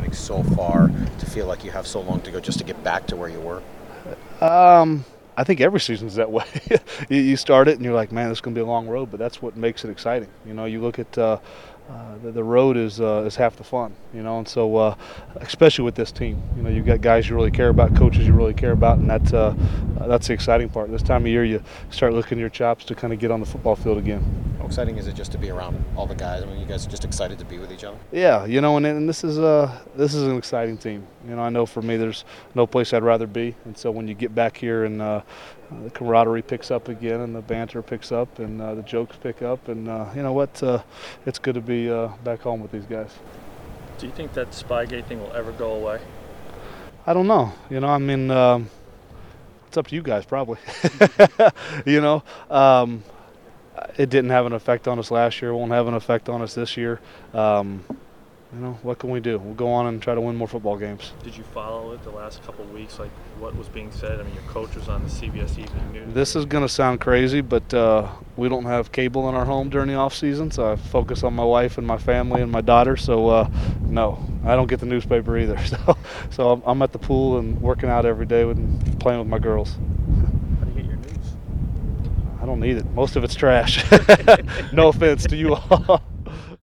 weeks so far to feel like you have so long to go just to get back to where you were? I think every season's that way. You start it and you're like, man, this is going to be a long road, but that's what makes it exciting. You know, you look at the road is half the fun. You know, and so especially with this team, you know, you got guys you really care about, coaches you really care about, and that's the exciting part. This time of year, you start looking your chops to kind of get on the football field again. How exciting is it just to be around all the guys? I mean, you guys are just excited to be with each other? Yeah, you know, and this is an exciting team. You know, I know for me, there's no place I'd rather be, and so when you get back here and the camaraderie picks up again, and the banter picks up, and the jokes pick up, and you know what, it's good to be back home with these guys. Do you think that Spygate thing will ever go away? I don't know. You know, I mean, it's up to you guys probably. You know. It didn't have an effect on us last year. It won't have an effect on us this year. You know, what can we do? We'll go on and try to win more football games. Did you follow it the last couple of weeks, like what was being said? I mean, your coach was on the CBS Evening News. This is going to sound crazy, but we don't have cable in our home during the off season, so I focus on my wife and my family and my daughter. So no, I don't get the newspaper either. So I'm at the pool and working out every day and playing with my girls. How do you get your news? I don't need it. Most of it's trash. No offense to you all.